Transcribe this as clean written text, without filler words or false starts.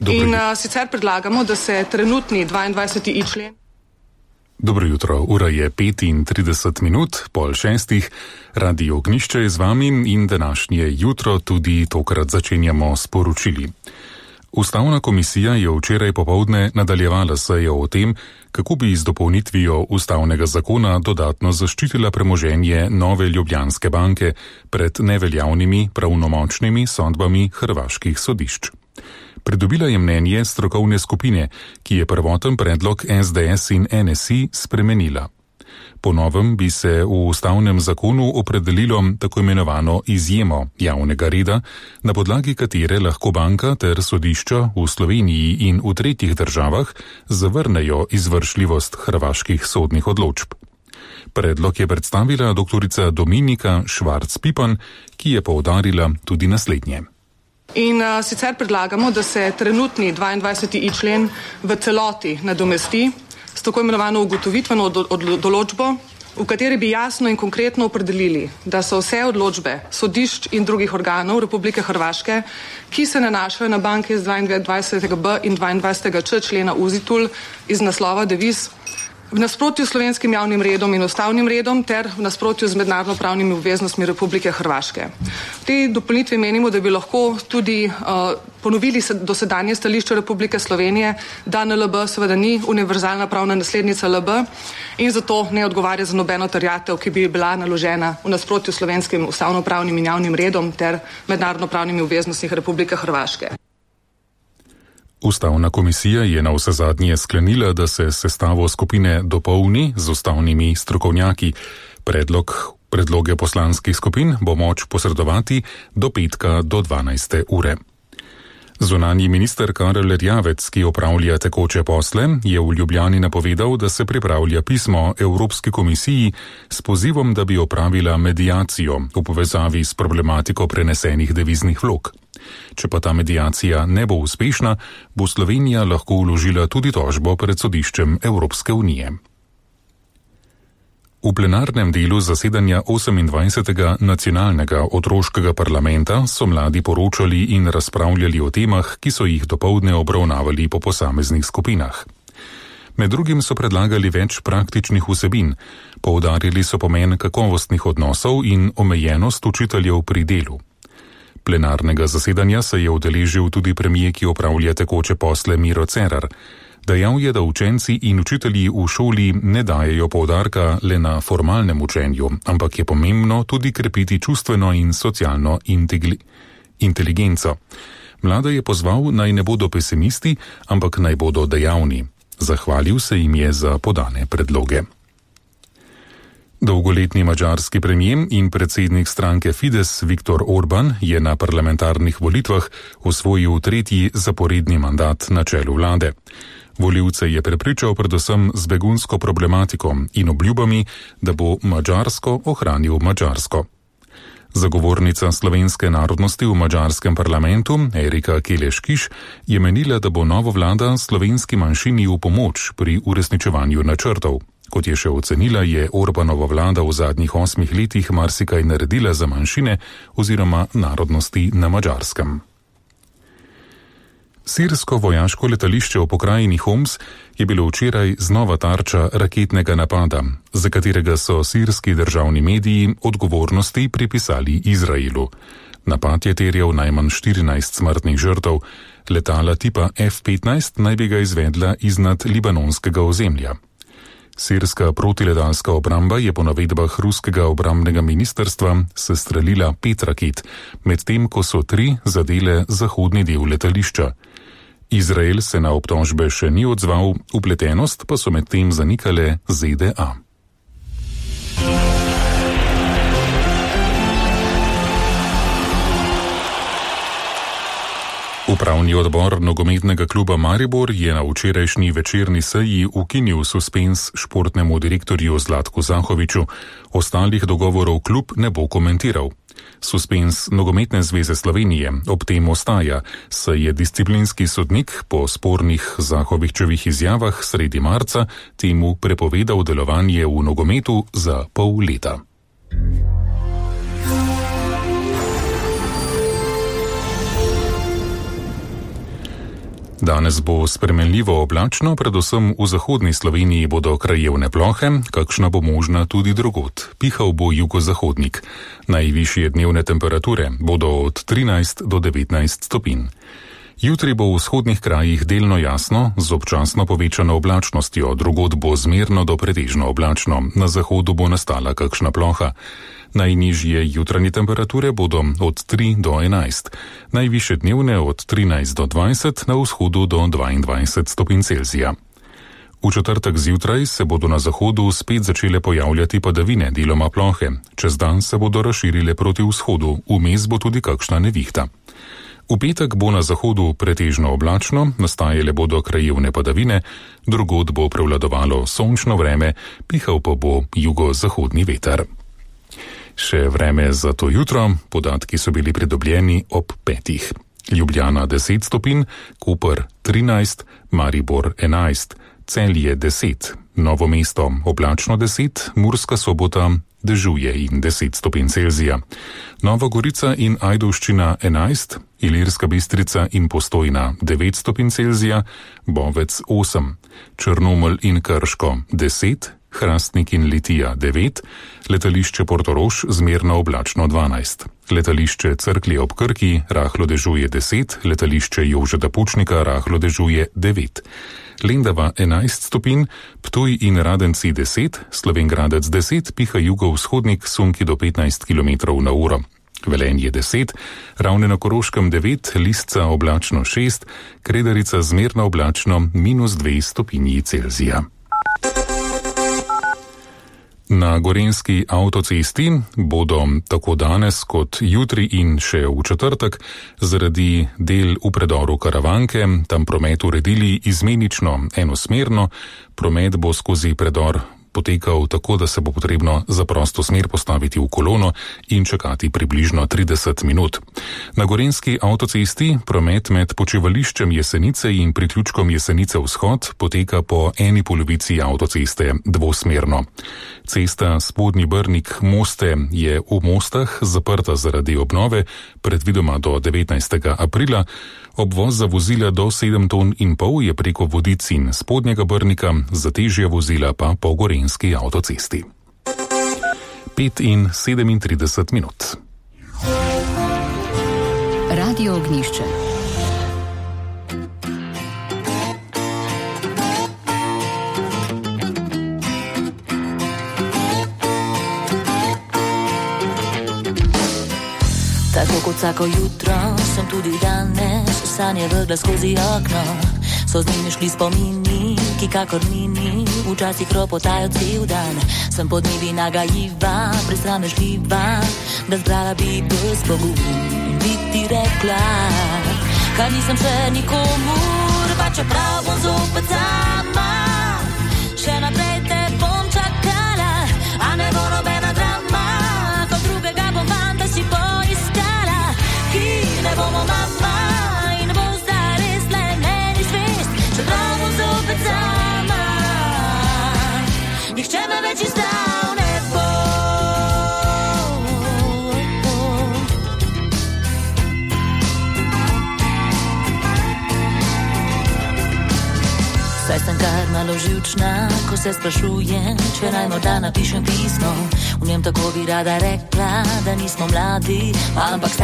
Sicer predlagamo, da se trenutni 22. člen. Dobro jutro, ura je 35:05, 5:30. Radio Ognjišče je z vami in današnje jutro tudi tokrat začenjamo s poročili. Ustavna komisija je včeraj popoldne nadaljevala sejo o tem, kako bi z dopolnitvijo ustavnega zakona dodatno zaščitila premoženje Nove Ljubljanske banke pred neveljavnimi pravnomočnimi sodbami hrvaških sodišč. Pridobila je mnenje strokovne skupine, ki je prvoten predlog SDS in NSI spremenila. Po novem bi se v ustavnem zakonu opredelilo tako imenovano izjemo javnega reda, na podlagi katere lahko banka ter sodišča v Sloveniji in v tretjih državah zavrnejo izvršljivost hrvaških sodnih odločb. Predlog je predstavila doktorica Dominika Švarc-Pipan, ki je poudarila tudi naslednje. Sicer predlagamo, da se trenutni 22. člen v celoti nadomesti s tako imenovano ugotovitveno določbo, v kateri bi jasno in konkretno opredelili, da so vse odločbe sodišč in drugih organov Republike Hrvaške, ki se nanašajo na banke iz 22.b in 22.č člena UZITUL iz naslova deviz, v nasprotju s slovenskim javnim redom in ustavnim redom ter v nasprotju z mednarodnopravnimi obveznostmi Republike Hrvaške. V tej dopolnitvi menimo, da bi lahko tudi ponovili dosedanje stališče Republike Slovenije, da NLB seveda ni univerzalna pravna naslednica LB in zato ne odgovarja za nobeno terjatev, ki bi bila naložena v nasprotju s slovenskim ustavnopravnim in javnim redom ter mednarodnopravnimi obveznostmi Republike Hrvaške. Ustavna komisija je navsezadnje sklenila, da se sestavo skupine dopolni z ustavnimi strokovnjaki. Predloge poslanskih skupin bo moč posredovati do petka do 12. ure. Zunanji minister Karel Erjavec, ki opravlja tekoče posle, je v Ljubljani napovedal, da se pripravlja pismo Evropski komisiji s pozivom, da bi opravila mediacijo v povezavi s problematiko prenesenih deviznih vlog. Če pa ta mediacija ne bo uspešna, bo Slovenija lahko vložila tudi tožbo pred sodiščem Evropske unije. V plenarnem delu zasedanja 28. nacionalnega otroškega parlamenta so mladi poročali in razpravljali o temah, ki so jih dopoldne obravnavali po posameznih skupinah. Med drugim so predlagali več praktičnih vsebin, poudarili so pomen kakovostnih odnosov in omejenost učiteljev pri delu. Plenarnega zasedanja se je udeležil tudi premier, ki opravlja tekoče posle Miro Cerar. Dejal je, da učenci in učitelji v šoli ne dajejo poudarka le na formalnem učenju, ampak je pomembno tudi krepiti čustveno in socialno inteligenco. Mlade je pozval, naj ne bodo pesimisti, ampak naj bodo dejavni. Zahvalil se jim je za podane predloge. Dolgoletni madžarski premier in predsednik stranke Fides Viktor Orban je na parlamentarnih volitvah osvojil tretji zaporedni mandat na čelu vlade. Volivce je prepričal predvsem z begunsko problematiko in obljubami, da bo Madžarsko ohranil Madžarsko. Zagovornica slovenske narodnosti v madžarskem parlamentu Erika Keleš-Kiš je menila, da bo nova vlada slovenski manjšini v pomoč pri uresničevanju načrtov. Kot je še ocenila, je Orbanova vlada v zadnjih 8 letih marsikaj naredila za manjšine oziroma narodnosti na Madžarskem. Sirsko vojaško letališče v pokrajini Homs je bilo včeraj znova tarča raketnega napada, za katerega so sirski državni mediji odgovornosti pripisali Izraelu. Napad je terjal najmanj 14 smrtnih žrtev. Letala tipa F-15 naj bi ga izvedla iznad libanonskega ozemlja. Sirska protiletalska obramba je po navedbah ruskega obrambnega ministrstva sestrelila 5 raket, medtem ko so 3 zadele zahodni del letališča. Izrael se na obtožbe še ni odzval, vpletenost pa so medtem zanikale ZDA. Upravni odbor nogometnega kluba Maribor je na včerajšnji večerni seji ukinil suspens športnemu direktorju Zlatku Zahoviču. Ostalih dogovorov klub ne bo komentiral. Suspens Nogometne zveze Slovenije ob tem ostaja, saj je disciplinski sodnik po spornih Zahovičevih izjavah sredi marca temu prepovedal delovanje v nogometu za pol leta. Danes bo spremenljivo oblačno, predvsem v zahodni Sloveniji bodo krajevne plohe, kakšna bo možna tudi drugod. Pihal bo jugozahodnik. Najvišje dnevne temperature bodo od 13 do 19 stopinj. Jutri bo v vzhodnih krajih delno jasno, z občasno povečano oblačnostjo, drugod bo zmerno do pretežno oblačno, na zahodu bo nastala kakšna ploha. Najnižje jutranje temperature bodo od 3 do 11, najvišje dnevne od 13 do 20, na vzhodu do 22 stopinj Celzija. V četrtek zjutraj se bodo na zahodu spet začele pojavljati padavine, deloma plohe. Čez dan se bodo razširile proti vzhodu, vmes bo tudi kakšna nevihta. V petek bo na zahodu pretežno oblačno, nastajale bodo krajevne padavine, drugod bo prevladovalo sončno vreme, pihal pa bo jugozahodni veter. Še vreme za to jutro, podatki so bili pridobljeni ob 5. Ljubljana 10 stopinj, Koper 13, Maribor 11, Celje 10, Novo mesto oblačno 10, Murska Sobota dežuje in 10 stopinj Celzija. Nova Gorica in Ajdovščina 11, Ilirska Bistrica in Postojna 9 stopinj Celzija, Bovec 8, Črnomelj in Krško 10, Hrastnik in Litija 9, letališče Portorož zmerno oblačno 12, letališče Cerklje ob Krki rahlo dežuje 10, letališče Jožeta Pučnika rahlo dežuje 9, Lendava 11 stopinj, Ptuj in Radenci 10, Slovenj Gradec 10, piha jugovzhodnik sunki do 15 km/h. Velenje 10, Ravne na Koroškem 9, Lisca oblačno 6, Kredarica zmerno oblačno -2 stopinji Celzija. Na gorenjski avtocesti bodo tako danes kot jutri in še v četrtek zaradi del v predoru Karavanke tam promet uredili izmenično enosmerno. Promet bo skozi predor potekal tako, da se bo potrebno za prosto smer postaviti v kolono in čakati približno 30 minut. Na gorenjski avtocesti promet med počivališčem Jesenice in priključkom Jesenice vzhod poteka po eni polovici avtoceste dvosmerno. Cesta Spodnji Brnik-Moste je v Mostah zaprta zaradi obnove, predvidoma do 19. aprila. Obvoz za vozila do 7,5 ton je preko Vodic in Spodnjega Brnika, za težja vozila pa po gorenjski avtocesti. 5:37 minut. Radio Ognjišče. Tako kot vsako jutro sem tudi danes sanje vrgla skozi okno. So z njimi šli spomini, ki kakor mini včasih ropotajo cel dan. Sem pod njimi nagajiva, prestranežljiva, da zbrala bi bez pogum in bi ti rekla, kar nisem še nikomur, pa čeprav bom zopet sama. Še naprej te bom čakala, a ne bo nobena drama, kot drugega bom fanta si poiskala, ki ne bomo mama in bo zdaj res le meni zvest, čeprav bom zopet sama. Nihče me več izdal ne bo. Saj sem kar malo živčna, ko se sprašujem, če naj morda napišem pismo. V njem tako bi rada rekla, da nismo mladi, ampak